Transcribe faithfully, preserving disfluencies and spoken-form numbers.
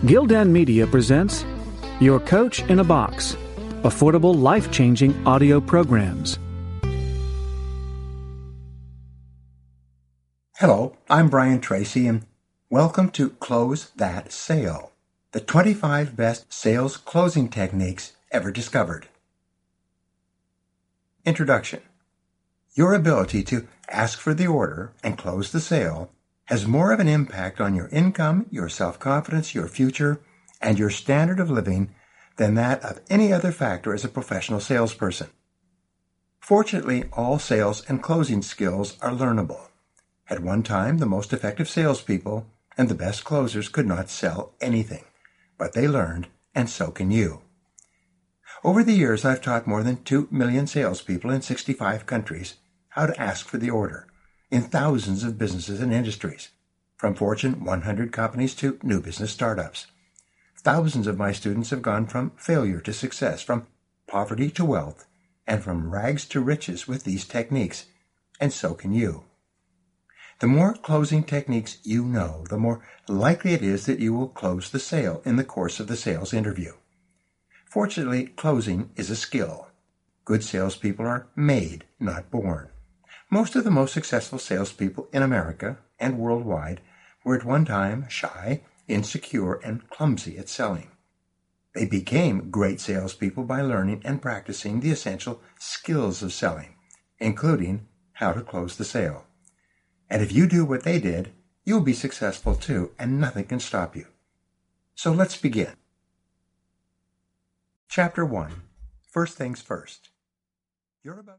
Gildan Media presents Your Coach in a Box, affordable, life-changing audio programs. Hello, I'm Brian Tracy, and welcome to Close That Sale, the twenty-five best sales closing techniques ever discovered. Introduction. Your ability to ask for the order and close the sale has more of an impact on your income, your self-confidence, your future, and your standard of living than that of any other factor as a professional salesperson. Fortunately, all sales and closing skills are learnable. At one time, the most effective salespeople and the best closers could not sell anything, but they learned, and so can you. Over the years, I've taught more than two million salespeople in sixty-five countries how to ask for the order in thousands of businesses and industries, from Fortune one hundred companies to new business startups. Thousands of my students have gone from failure to success, from poverty to wealth, and from rags to riches with these techniques, and so can you. The more closing techniques you know, the more likely it is that you will close the sale in the course of the sales interview. Fortunately, closing is a skill. Good salespeople are made, not born. Most of the most successful salespeople in America and worldwide were at one time shy, insecure, and clumsy at selling. They became great salespeople by learning and practicing the essential skills of selling, including how to close the sale. And if you do what they did, you'll be successful too, and nothing can stop you. So let's begin. Chapter one. First things first. You're about